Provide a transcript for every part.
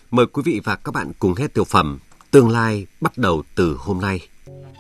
Mời quý vị và các bạn cùng nghe tiểu phẩm Tương lai bắt đầu từ hôm nay.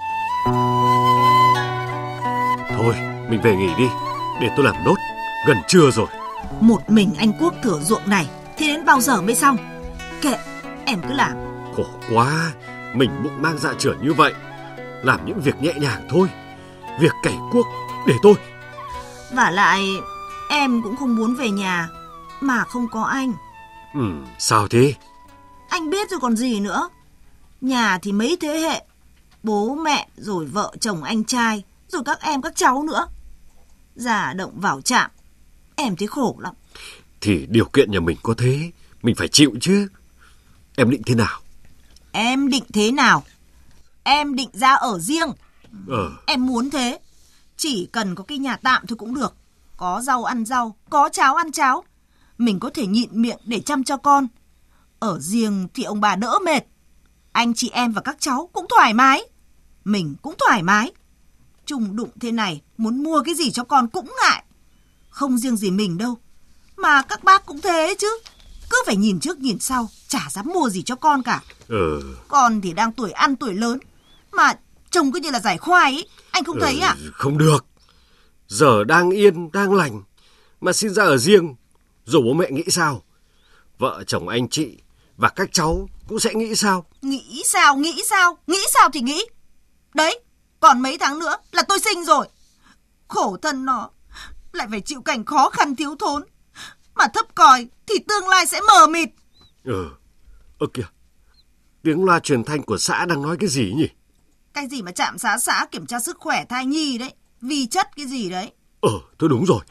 Thôi, mình về nghỉ đi, để tôi làm nốt, gần trưa rồi. Một mình anh Quốc thửa ruộng này thì đến bao giờ mới xong? Kệ, em cứ làm. Khổ quá, mình bụng mang dạ chửa như vậy. Làm những việc nhẹ nhàng thôi. Việc cày cuốc để tôi. Vả lại, em cũng không muốn về nhà mà không có anh. Sao thế? Anh biết rồi còn gì nữa. Nhà thì mấy thế hệ, bố mẹ rồi vợ chồng anh trai, rồi các em các cháu nữa. Già động vào chạm, em thấy khổ lắm. Thì điều kiện nhà mình có thế, mình phải chịu chứ. Em định thế nào? Em định thế nào? Em định ra ở riêng. Em muốn thế. Chỉ cần có cái nhà tạm thôi cũng được. Có rau ăn rau, có cháo ăn cháo. Mình có thể nhịn miệng để chăm cho con. Ở riêng thì ông bà đỡ mệt. Anh chị em và các cháu cũng thoải mái. Mình cũng thoải mái. Chung đụng thế này, muốn mua cái gì cho con cũng ngại. Không riêng gì mình đâu, mà các bác cũng thế chứ. Cứ phải nhìn trước nhìn sau, chả dám mua gì cho con cả. Con thì đang tuổi ăn tuổi lớn, mà trông cứ như là giải khoai ấy. Anh không thấy à? Không được. Giờ đang yên, đang lành mà xin ra ở riêng, rồi bố mẹ nghĩ sao? Vợ chồng anh chị và các cháu cũng sẽ nghĩ sao? Nghĩ sao thì nghĩ. Đấy, còn mấy tháng nữa là tôi sinh rồi. Khổ thân nó lại phải chịu cảnh khó khăn thiếu thốn, mà thấp còi thì tương lai sẽ mờ mịt. Kìa, tiếng loa truyền thanh của xã đang nói cái gì nhỉ? Cái gì mà trạm xá xã kiểm tra sức khỏe thai nhi đấy, vi chất cái gì đấy. Thôi đúng rồi.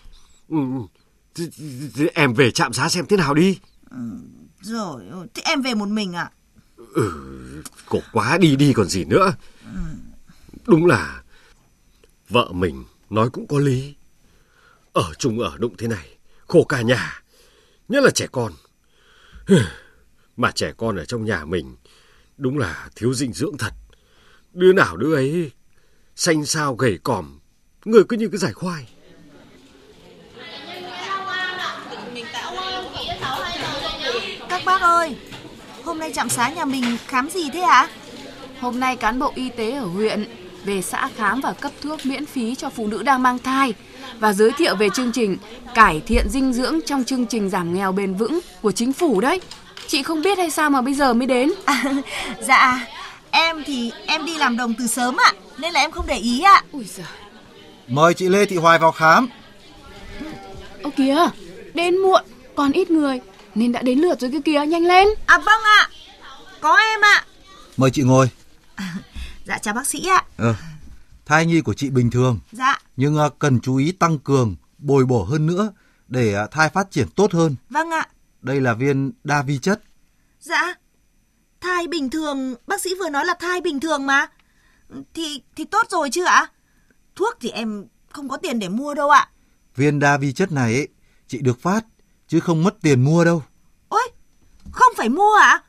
Thì em về trạm xá xem thế nào đi. Rồi, thì em về một mình à? Khổ quá, đi còn gì nữa. Đúng là vợ mình nói cũng có lý. Ở chung ở đụng thế này, khổ cả nhà, nhất là trẻ con. Mà trẻ con ở trong nhà mình đúng là thiếu dinh dưỡng thật. Đứa nào đứa ấy xanh xao gầy còm, người cứ như cái giải khoai. Các bác ơi, hôm nay trạm xá nhà mình khám gì thế ạ? Hôm nay cán bộ y tế ở huyện về xã khám và cấp thuốc miễn phí cho phụ nữ đang mang thai và giới thiệu về chương trình cải thiện dinh dưỡng trong chương trình giảm nghèo bền vững của chính phủ đấy. Chị không biết hay sao mà bây giờ mới đến? Dạ, em thì em đi làm đồng từ sớm ạ, nên là em không để ý ạ. Ui giời. Mời chị Lê Thị Hoài vào khám. Ô kìa, đến muộn, còn ít người nên đã đến lượt rồi kia kìa, nhanh lên. Vâng ạ, có em ạ. Mời chị ngồi. Dạ chào bác sĩ ạ. Thai nhi của chị bình thường. Dạ. Nhưng cần chú ý tăng cường, bồi bổ hơn nữa để thai phát triển tốt hơn. Vâng ạ. Đây là viên đa vi chất. Dạ. Thai bình thường, bác sĩ vừa nói là thai bình thường mà. Thì tốt rồi chứ ạ? Thuốc thì em không có tiền để mua đâu ạ. Viên đa vi chất này ấy, chị được phát chứ không mất tiền mua đâu. Ôi, không phải mua ạ?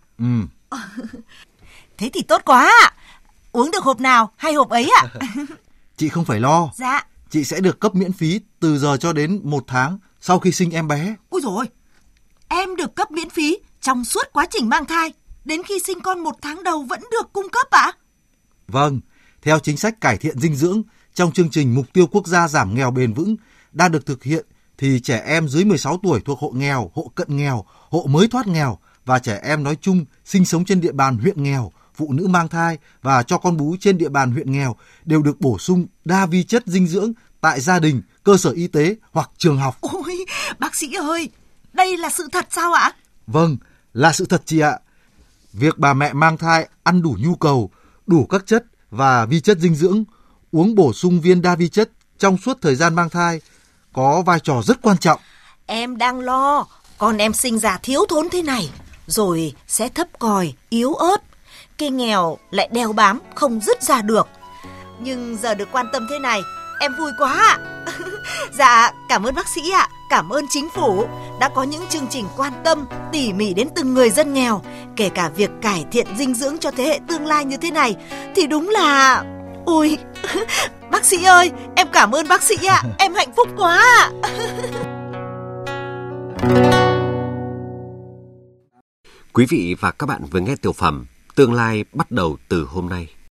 Thế thì tốt quá ạ. Uống được hộp nào hay hộp ấy ạ? Chị không phải lo. Dạ. Chị sẽ được cấp miễn phí từ giờ cho đến 1 tháng sau khi sinh em bé. Ôi dồi ôi, em được cấp miễn phí trong suốt quá trình mang thai, đến khi sinh con 1 tháng đầu vẫn được cung cấp ạ? Vâng, theo chính sách cải thiện dinh dưỡng trong chương trình Mục tiêu Quốc gia giảm nghèo bền vững đang được thực hiện thì trẻ em dưới 16 tuổi thuộc hộ nghèo, hộ cận nghèo, hộ mới thoát nghèo và trẻ em nói chung sinh sống trên địa bàn huyện nghèo, phụ nữ mang thai và cho con bú trên địa bàn huyện nghèo đều được bổ sung đa vi chất dinh dưỡng tại gia đình, cơ sở y tế hoặc trường học. Ôi, bác sĩ ơi, đây là sự thật sao ạ? Vâng, là sự thật chị ạ. Việc bà mẹ mang thai ăn đủ nhu cầu, đủ các chất và vi chất dinh dưỡng, uống bổ sung viên đa vi chất trong suốt thời gian mang thai có vai trò rất quan trọng. Em đang lo, con em sinh ra thiếu thốn thế này, rồi sẽ thấp còi, yếu ớt. Cái nghèo lại đeo bám, không dứt ra được. Nhưng giờ được quan tâm thế này, em vui quá ạ. Dạ, cảm ơn bác sĩ ạ, cảm ơn chính phủ đã có những chương trình quan tâm tỉ mỉ đến từng người dân nghèo. Kể cả việc cải thiện dinh dưỡng cho thế hệ tương lai như thế này thì đúng là... Ôi, bác sĩ ơi, em cảm ơn bác sĩ ạ, em hạnh phúc quá ạ. Quý vị và các bạn vừa nghe tiểu phẩm Tương lai bắt đầu từ hôm nay